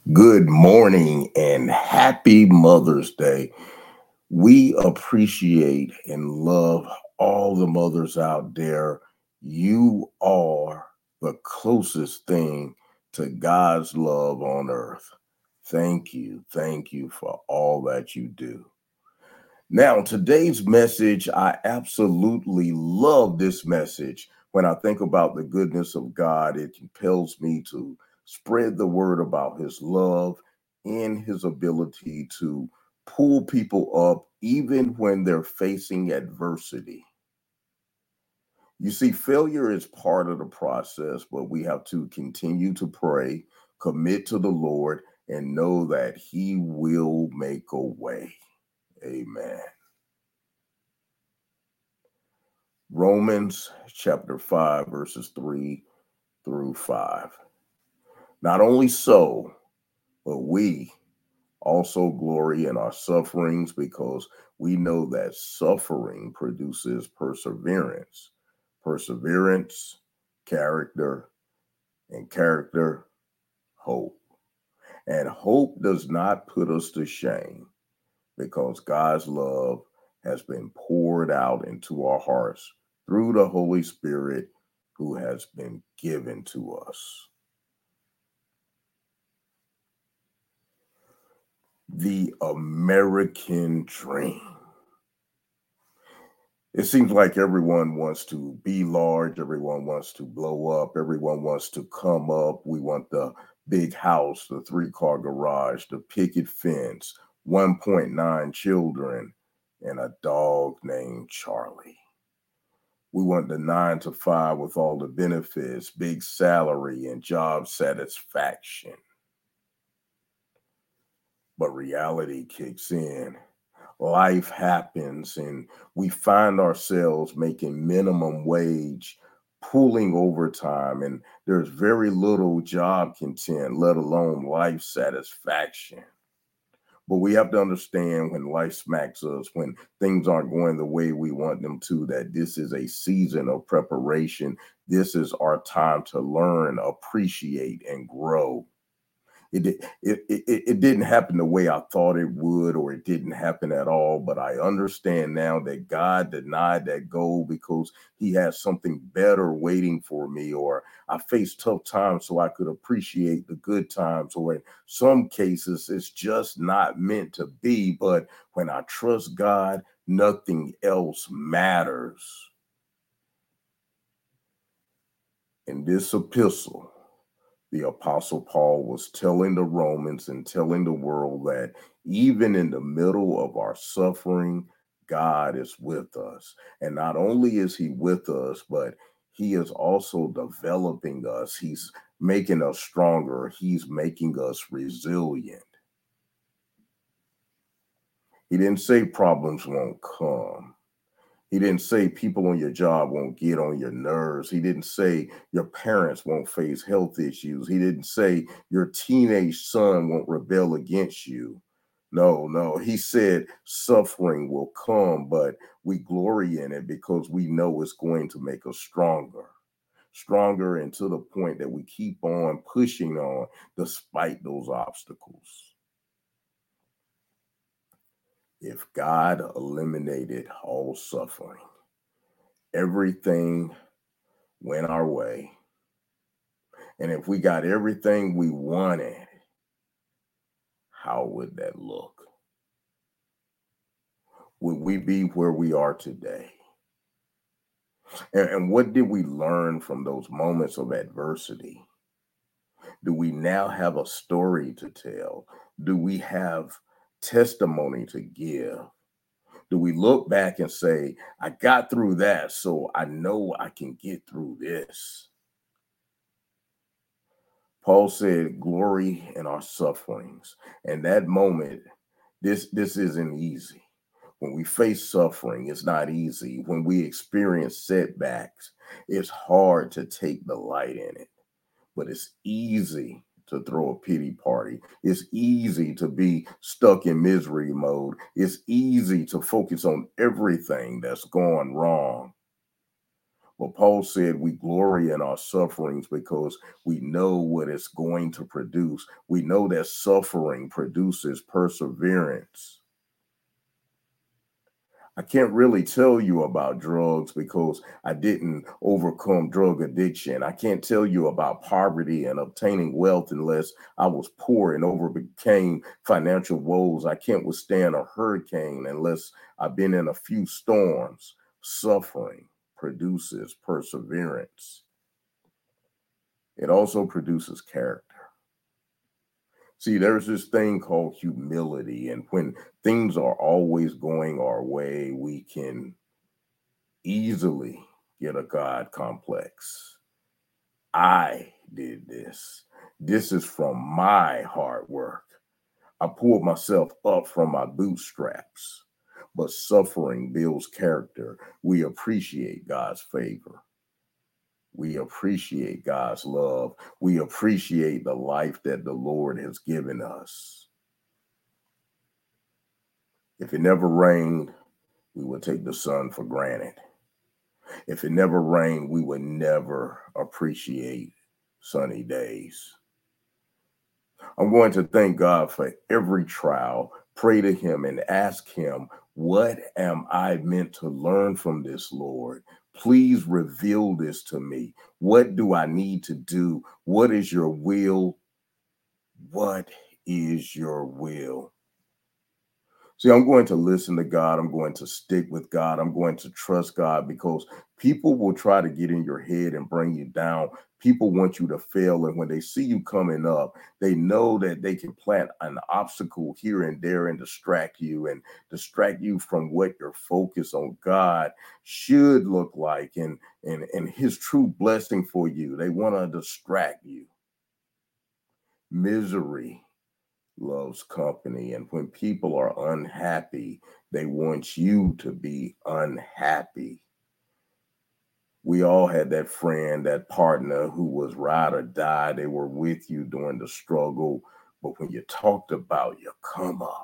Good morning and happy Mother's Day. We appreciate and love all the mothers out there. You are the closest thing to God's love on earth. Thank you. Thank you for all that you do. Now, today's message, I absolutely love this message. When I think about the goodness of God, it compels me to spread the word about his love and his ability to pull people up even when they're facing adversity. You see, failure is part of the process, but we have to continue to pray, commit to the Lord, and know that he will make a way. Amen. Romans chapter 5, verses 3 through 5. Not only so, but we also glory in our sufferings because we know that suffering produces perseverance, perseverance, character, and character, hope. And hope does not put us to shame because God's love has been poured out into our hearts through the Holy Spirit who has been given to us. The American dream. It seems like everyone wants to be large, everyone wants to blow up, everyone wants to come up. We want the big house, the three-car garage, the picket fence, 1.9 children, and a dog named Charlie. We want the 9 to 5 with all the benefits, big salary, and job satisfaction. But reality kicks in. Life happens, and we find ourselves making minimum wage, pulling overtime, and there's very little job content, let alone life satisfaction. But we have to understand when life smacks us, when things aren't going the way we want them to, that this is a season of preparation. This is our time to learn, appreciate, and grow. It didn't happen the way I thought it would, or it didn't happen at all. But I understand now that God denied that goal because he has something better waiting for me, or I faced tough times so I could appreciate the good times, or in some cases, it's just not meant to be. But when I trust God, nothing else matters. In this epistle, the Apostle Paul was telling the Romans and telling the world that even in the middle of our suffering, God is with us. And not only is he with us, but he is also developing us. He's making us stronger. He's making us resilient. He didn't say problems won't come. He didn't say people on your job won't get on your nerves. He didn't say your parents won't face health issues. He didn't say your teenage son won't rebel against you. No, no. He said suffering will come, but we glory in it because we know it's going to make us stronger. Stronger, and to the point that we keep on pushing on despite those obstacles. If God eliminated all suffering, everything went our way, and if we got everything we wanted, how would that look? Would we be where we are today? And what did we learn from those moments of adversity? Do we now have a story to tell? Do we have testimony to give? Do we look back and say, I got through that, so I know I can get through this? Paul said, glory in our sufferings. And that moment, this isn't easy. When we face suffering, it's not easy. When we experience setbacks, it's hard to take the light in it. But it's easy to throw a pity party. It's easy to be stuck in misery mode. It's easy to focus on everything that's gone wrong. But Paul said we glory in our sufferings because we know what it's going to produce. We know that suffering produces perseverance. I can't really tell you about drugs because I didn't overcome drug addiction. I can't tell you about poverty and obtaining wealth unless I was poor and overcame financial woes. I can't withstand a hurricane unless I've been in a few storms. Suffering produces perseverance. It also produces character. See, there's this thing called humility, and when things are always going our way, we can easily get a God complex. I did this. This is from my hard work. I pulled myself up from my bootstraps. But suffering builds character. We appreciate God's favor. We appreciate God's love. We appreciate the life that the Lord has given us. If it never rained, we would take the sun for granted. If it never rained, we would never appreciate sunny days. I'm going to thank God for every trial, pray to Him and ask Him, what am I meant to learn from this, Lord? Please reveal this to me. What do I need to do? What is your will? What is your will? See, I'm going to listen to God. I'm going to stick with God. I'm going to trust God because people will try to get in your head and bring you down. People want you to fail. And when they see you coming up, they know that they can plant an obstacle here and there and distract you from what your focus on God should look like and His true blessing for you. They want to distract you. Misery loves company. And when people are unhappy, they want you to be unhappy. We all had that friend, that partner who was ride or die. They were with you during the struggle. But when you talked about your come up,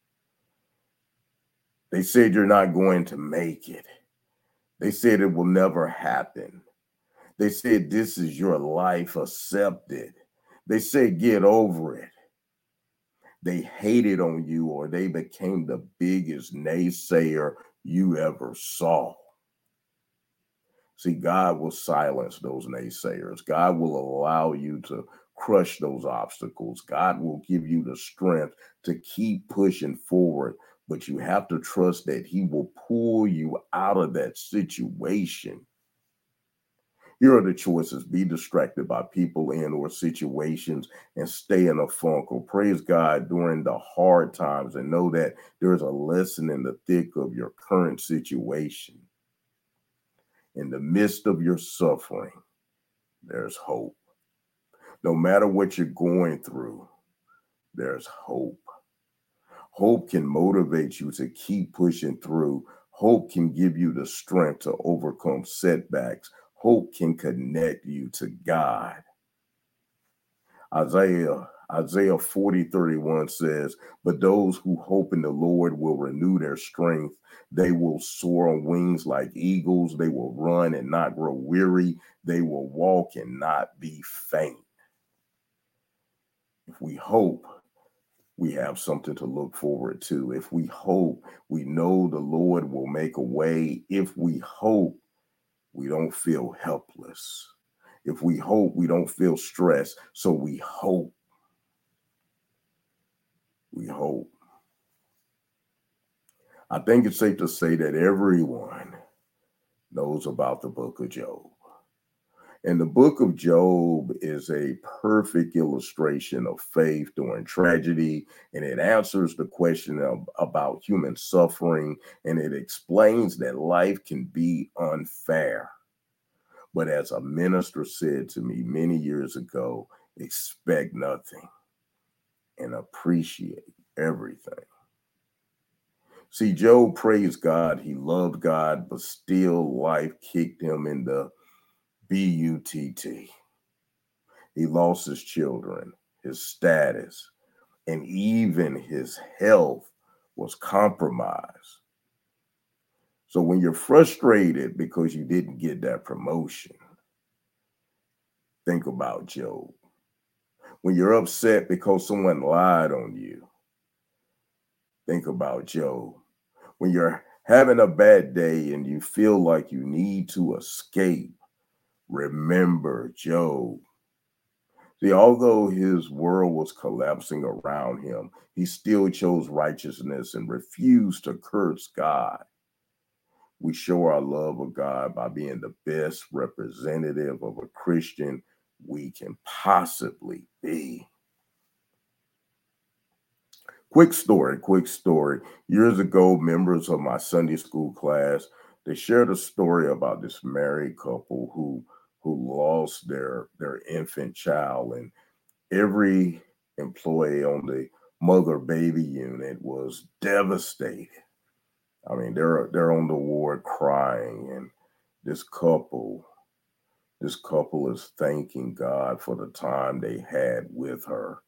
they said you're not going to make it. They said it will never happen. They said this is your life, accept it. They said get over it. They hated on you or they became the biggest naysayer you ever saw. See, God will silence those naysayers. God will allow you to crush those obstacles. God will give you the strength to keep pushing forward, but you have to trust that He will pull you out of that situation. Here are the choices. Be distracted by people and or situations and stay in a funk, or praise God during the hard times and know that there's a lesson in the thick of your current situation. In the midst of your suffering, there's hope. No matter what you're going through, there's hope. Hope can motivate you to keep pushing through. Hope can give you the strength to overcome setbacks. Hope can connect you to God. Isaiah 40:31 says, but those who hope in the Lord will renew their strength. They will soar on wings like eagles. They will run and not grow weary. They will walk and not be faint. If we hope, we have something to look forward to. If we hope, we know the Lord will make a way. If we hope, we don't feel helpless. If we hope, we don't feel stressed. So we hope. We hope. I think it's safe to say that everyone knows about the book of Job. And the book of Job is a perfect illustration of faith during tragedy, and it answers the question about human suffering, and it explains that life can be unfair. But as a minister said to me many years ago, expect nothing and appreciate everything. See, Job praised God. He loved God, but still life kicked him in the butt. He lost his children, his status, and even his health was compromised. So when you're frustrated because you didn't get that promotion, think about Job. When you're upset because someone lied on you, think about Job. When you're having a bad day and you feel like you need to escape, remember Job. See, although his world was collapsing around him, he still chose righteousness and refused to curse God. We show our love of God by being the best representative of a Christian we can possibly be. Quick story. Years ago, members of my Sunday school class, they shared a story about this married couple who lost their infant child, and every employee on the mother baby unit was devastated. I mean, they're on the ward crying, and this couple this couple is thanking God for the time they had with her.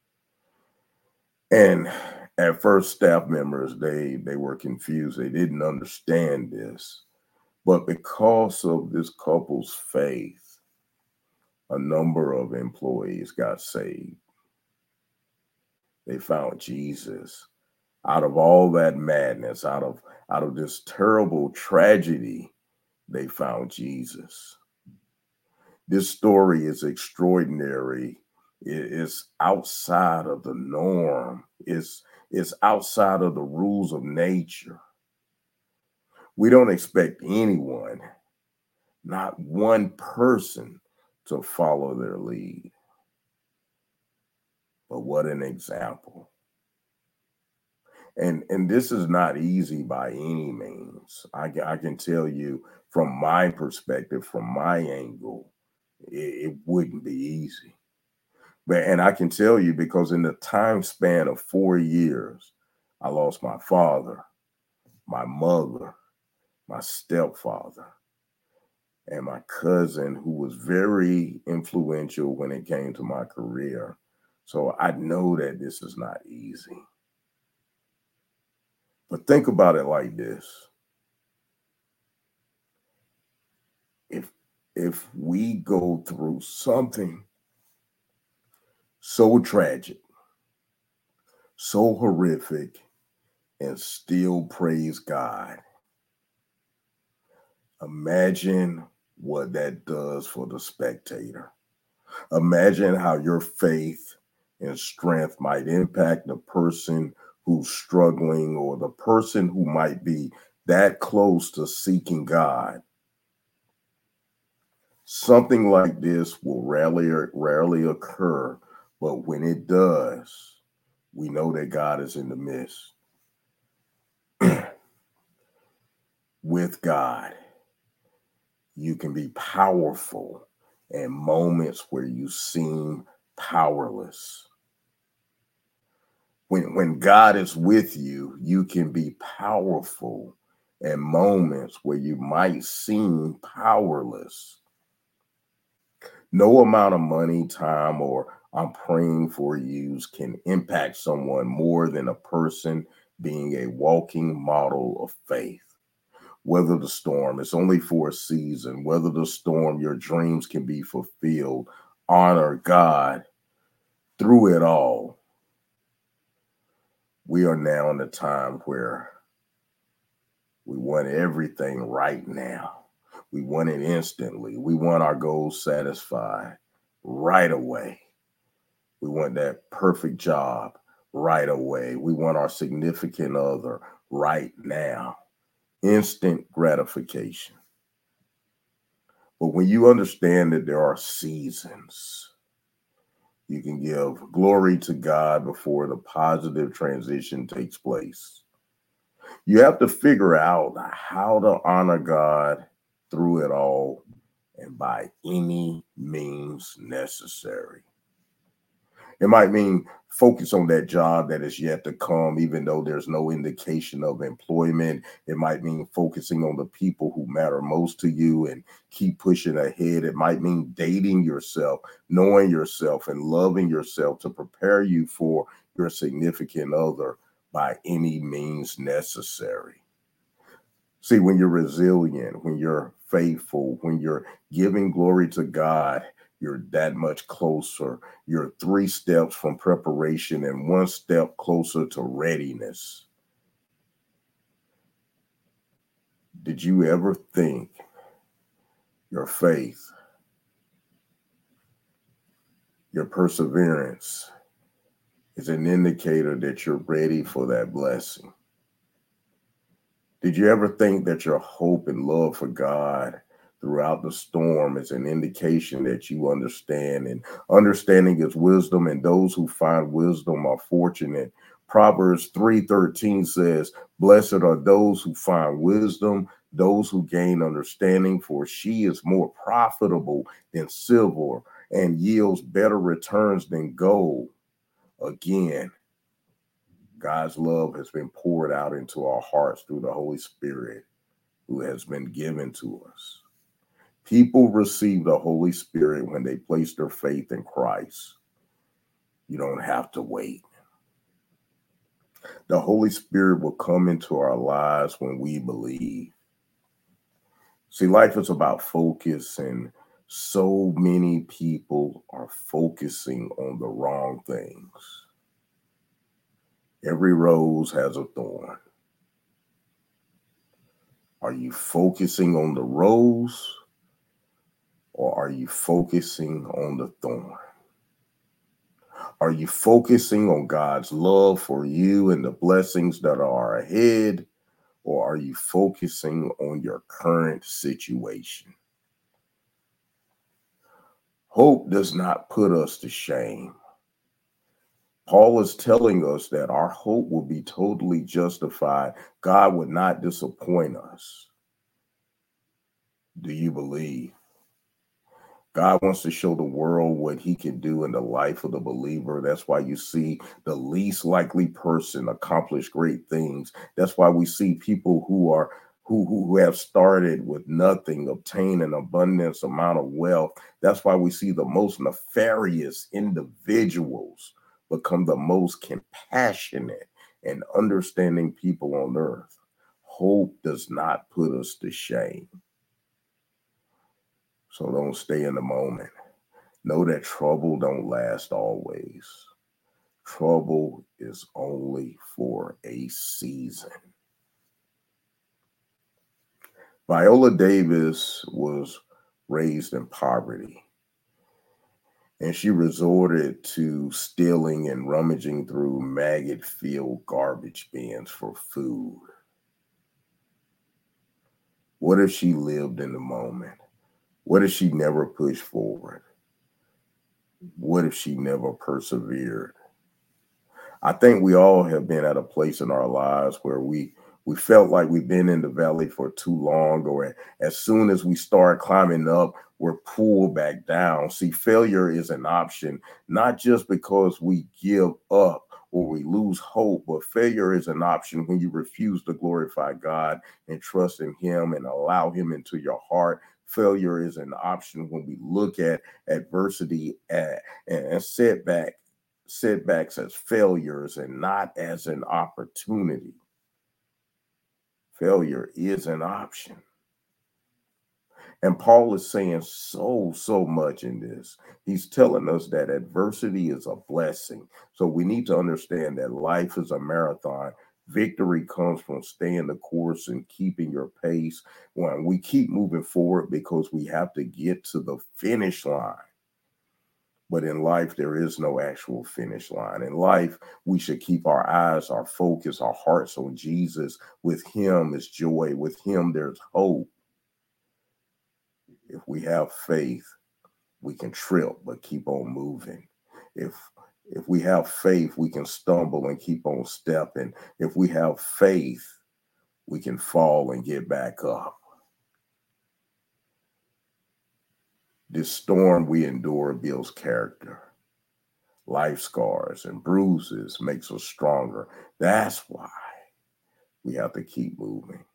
And at first, staff members, they were confused. They didn't understand this. But because of this couple's faith, a number of employees got saved. They found Jesus. Out of all that madness, out of this terrible tragedy, they found Jesus. This story is extraordinary. It's outside of the norm. It's outside of the rules of nature. We don't expect anyone, not one person, to follow their lead. But what an example. And this is not easy by any means. I can tell you from my perspective, from my angle, it wouldn't be easy. But and I can tell you because in the time span of 4 years, I lost my father, my mother, my stepfather, and my cousin, who was very influential when it came to my career. So I know that this is not easy. But think about it like this. If we go through something so tragic, so horrific, and still praise God, imagine what that does for the spectator. Imagine how your faith and strength might impact the person who's struggling or the person who might be that close to seeking God. Something like this will rarely occur, but when it does, we know that God is in the midst. With God, you can be powerful in moments where you seem powerless. When God is with you, you can be powerful in moments where you might seem powerless. No amount of money, time, or I'm praying for yous can impact someone more than a person being a walking model of faith. Weather the storm. It's only for a season. Weather the storm. Your dreams can be fulfilled. Honor God through it all. We are now in a time where we want everything right now. We want it instantly. We want our goals satisfied right away. We want that perfect job right away. We want our significant other right now. Instant gratification. But when you understand that there are seasons, you can give glory to God before the positive transition takes place. You have to figure out how to honor God through it all and by any means necessary. It might mean focus on that job that is yet to come, even though there's no indication of employment. It might mean focusing on the people who matter most to you and keep pushing ahead. It might mean dating yourself, knowing yourself, and loving yourself to prepare you for your significant other by any means necessary. See, when you're resilient, when you're faithful, when you're giving glory to God, you're that much closer. You're 3 steps from preparation and 1 step closer to readiness. Did you ever think your faith, your perseverance is an indicator that you're ready for that blessing? Did you ever think that your hope and love for God throughout the storm is an indication that you understand? And understanding is wisdom, and those who find wisdom are fortunate. Proverbs 3:13 says, "Blessed are those who find wisdom, those who gain understanding, for she is more profitable than silver and yields better returns than gold." Again, God's love has been poured out into our hearts through the Holy Spirit who has been given to us. People receive the Holy Spirit when they place their faith in Christ. You don't have to wait. The Holy Spirit will come into our lives when we believe. See, life is about focus, and so many people are focusing on the wrong things. Every rose has a thorn. Are you focusing on the rose, or are you focusing on the thorn? Are you focusing on God's love for you and the blessings that are ahead, or are you focusing on your current situation? Hope does not put us to shame. Paul is telling us that our hope will be totally justified. God would not disappoint us. Do you believe? God wants to show the world what he can do in the life of the believer. That's why you see the least likely person accomplish great things. That's why we see people who have started with nothing obtain an abundance amount of wealth. That's why we see the most nefarious individuals become the most compassionate and understanding people on earth. Hope does not put us to shame. So don't stay in the moment. Know that trouble don't last always. Trouble is only for a season. Viola Davis was raised in poverty, and she resorted to stealing and rummaging through maggot-filled garbage bins for food. What if she lived in the moment? What if she never pushed forward? What if she never persevered? I think we all have been at a place in our lives where we felt like we've been in the valley for too long, or as soon as we start climbing up, we're pulled back down. See, failure is an option, not just because we give up or we lose hope, but failure is an option when you refuse to glorify God and trust in Him and allow Him into your heart. Failure is an option when we look at adversity and setbacks as failures and not as an opportunity. Failure is an option. And Paul is saying so much in this. He's telling us that adversity is a blessing. So we need to understand that life is a marathon. Victory comes from staying the course and keeping your pace. When we keep moving forward because we have to get to the finish line. But in life, there is no actual finish line. In life, we should keep our eyes, our focus, our hearts on Jesus. With Him is joy. With Him, there's hope. If we have faith, we can trip but keep on moving. If if we have faith, we can stumble and keep on stepping. If we have faith, we can fall and get back up. This storm we endure builds character. Life scars and bruises makes us stronger. That's why we have to keep moving.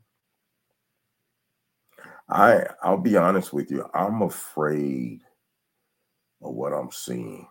I'll be honest with you. I'm afraid of what I'm seeing.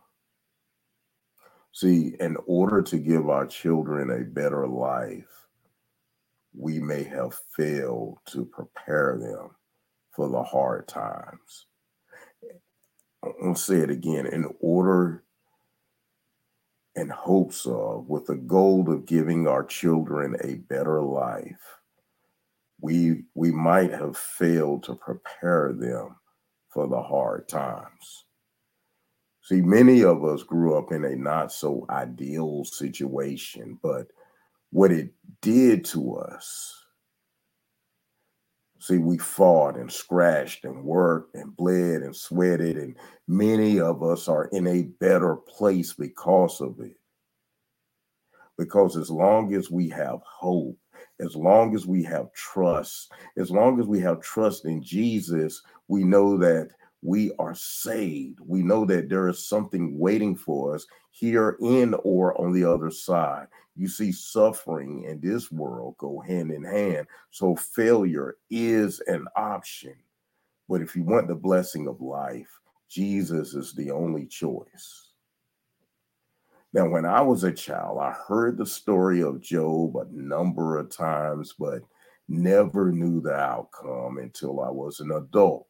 See, in order to give our children a better life, we may have failed to prepare them for the hard times. I'll say it again, in order and hopes of, with the goal of giving our children a better life, we might have failed to prepare them for the hard times. See, many of us grew up in a not so ideal situation, but what it did to us, see, we fought and scratched and worked and bled and sweated, and many of us are in a better place because of it. Because as long as we have hope, as long as we have trust, as long as we have trust in Jesus, we know that we are saved. We know that there is something waiting for us here in or on the other side. You see, suffering in this world go hand in hand. So failure is an option. But if you want the blessing of life, Jesus is the only choice. Now, when I was a child, I heard the story of Job a number of times, but never knew the outcome until I was an adult.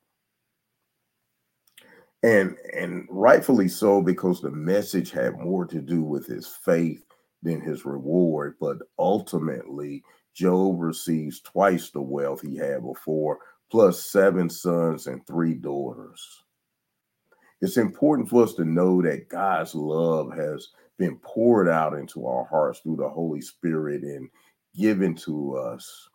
And rightfully so, because the message had more to do with his faith than his reward. But ultimately, Job receives twice the wealth he had before, plus 7 sons and 3 daughters. It's important for us to know that God's love has been poured out into our hearts through the Holy Spirit and given to us.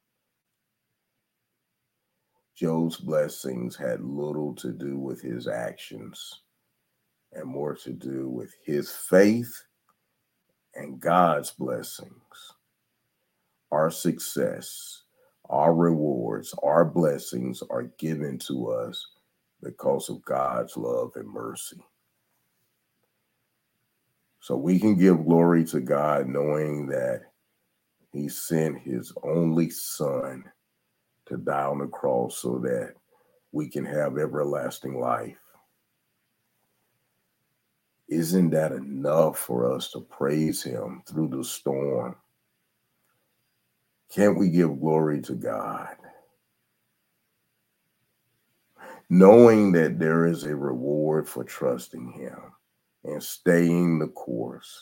Job's blessings had little to do with his actions and more to do with his faith and God's blessings. Our success, our rewards, our blessings are given to us because of God's love and mercy. So we can give glory to God knowing that he sent his only son to die on the cross so that we can have everlasting life. Isn't that enough for us to praise him through the storm? Can't we give glory to God? Knowing that there is a reward for trusting him and staying the course.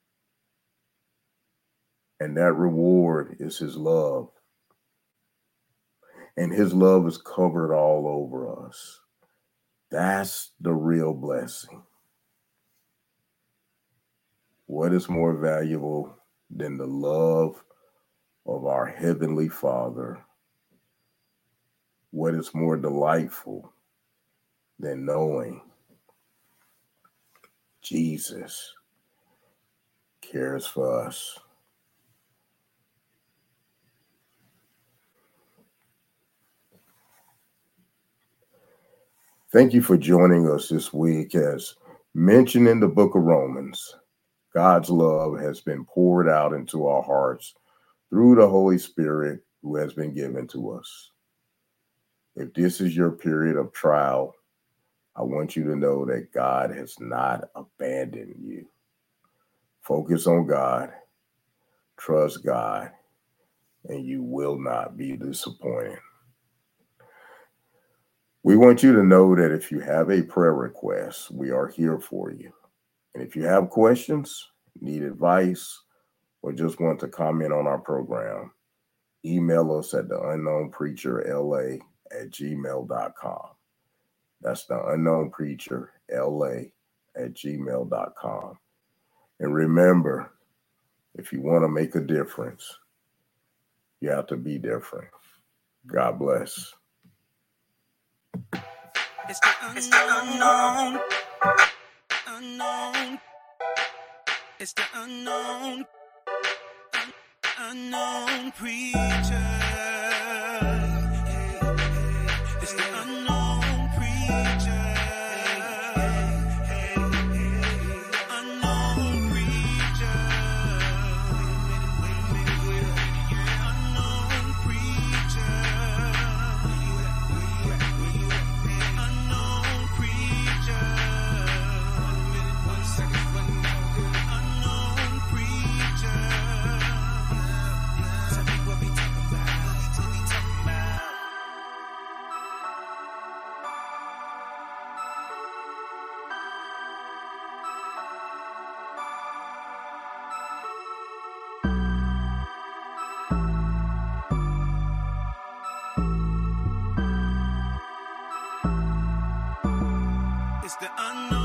And that reward is his love. And his love is covered all over us. That's the real blessing. What is more valuable than the love of our Heavenly Father? What is more delightful than knowing Jesus cares for us? Thank you for joining us this week. As mentioned in the book of Romans, God's love has been poured out into our hearts through the Holy Spirit who has been given to us. If this is your period of trial, I want you to know that God has not abandoned you. Focus on God, trust God, and you will not be disappointed. We want you to know that if you have a prayer request, we are here for you. And if you have questions, need advice, or just want to comment on our program, email us at theunknownpreacherla@gmail.com. That's theunknownpreacherla@gmail.com. And remember, if you want to make a difference, you have to be different. God bless. It's the unknown. Unknown. It's the unknown preacher. It's the unknown preacher. Unknown preacher. Unknown preacher. Unknown preacher. Unknown preacher. Some people be It's the unknown